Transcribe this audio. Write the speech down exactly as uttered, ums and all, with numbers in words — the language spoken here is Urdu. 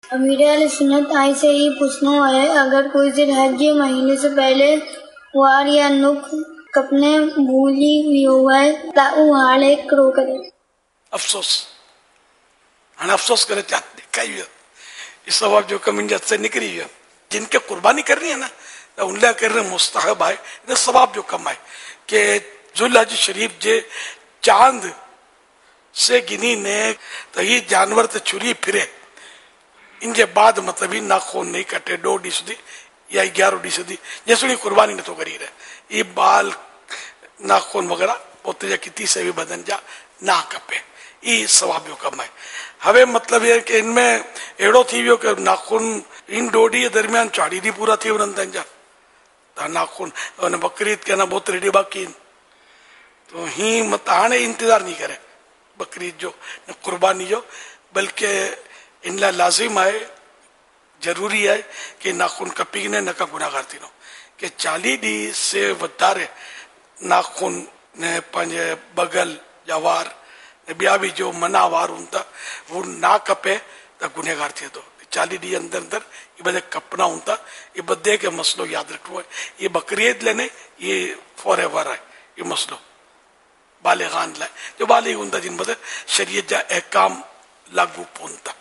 امیر اہل سنت آئی سے ہی پوچھنا ہے اگر کوئی ذی الحج مہینے سے پہلے وار یا نک کپنے بھولی ہوئی ہوا ہے تا وہ حال کرو کرے افسوس ہن افسوس کرے چاہتے دیکھا ہی یہ ثواب جو کم انجت سے نکلی ہے جن کے قربانی کر رہی ہے نا ان لئے کر رہے مستحب آئے یہ ثواب جو کم آئے کہ ذو الحج شریف جے چاند سے گنی نے تو یہ جانور تے چھری پھرے ان کے بعد مطلب ہی ناخون نہیں کٹے دو ڈی سدی یا گیارہ ڈی سدی جیسے قربانی نہ تو کری رہے یہ بال ناخون وغیرہ پوتے جا کتی سے بھی بدن جا نہ کپے یہ ثواب جو کم ہے ہوے مطلب یہ کہ ان میں ایڑو تھی ویو کہ ناخون ان ڈوڈی درمیان چاڑی دی پورا تھی ورندن جا تا ناخون اور بقرعید کہنا بہت ریڈی باقی تو ہی مت آنے انتظار نہیں کرے بقرعید جو قربانی جو بلکہ ان لا لازم ہے ضروری ہے کہ ناخون کپی نے نہ کا گناہ کرتی نو کہ چالی دی سے ودارے ناخون نے پنجے بغل جوار بیا بھی جو منع وار ہونتا وہ نہ کپے تا گناہ کرتی تو چالی دی اندر اندر یہ بدے کپنا ہونتا یہ بدے کے مسئلہ یاد رکھو ہے یہ بقرعید لینے یہ فور ایور ہے یہ مسئلہ بالغان لائے جو بالغ ہونتا جن بدے شریعت جا احکام لاگو پونتا